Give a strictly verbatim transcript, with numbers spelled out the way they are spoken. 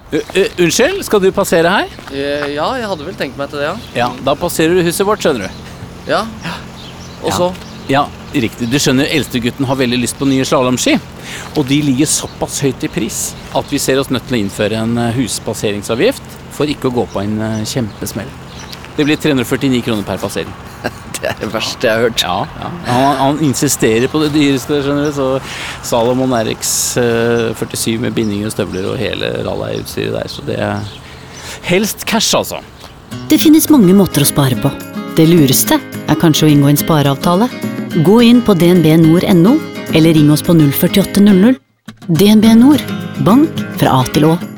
Uh, uh, unnskyld, skal du passere her? Eh, Ja, jeg hadde vel tenkt meg til det, ja. Ja, da passerer du huset vårt, skjønner du. Ja, og så? Ja, riktig. Du skjønner, eldstegutten har veldig lyst på nye slalomski, og de ligger såpass høyt i pris at vi ser oss nødt til å innføre en eh, huspasseringsavgift for ikke å gå på en eh, kjempesmell. Det blir tre hundre og førtini kroner per passering. Det er det verste jeg har hørt. Ja, ja. Han, han insisterer på det dyreste, skjønner du, så Salomon R X eh, førtisju med bindinger og støvler og hele rallyutstyret der, så det er helst cash, altså. Det finnes mange måter å spare på. Det lureste er kanskje å inngå en spareavtale. Gå inn på d n b nord punktum n o eller ring oss på null fire åtte null null. D N B Nord. Bank fra A til Å.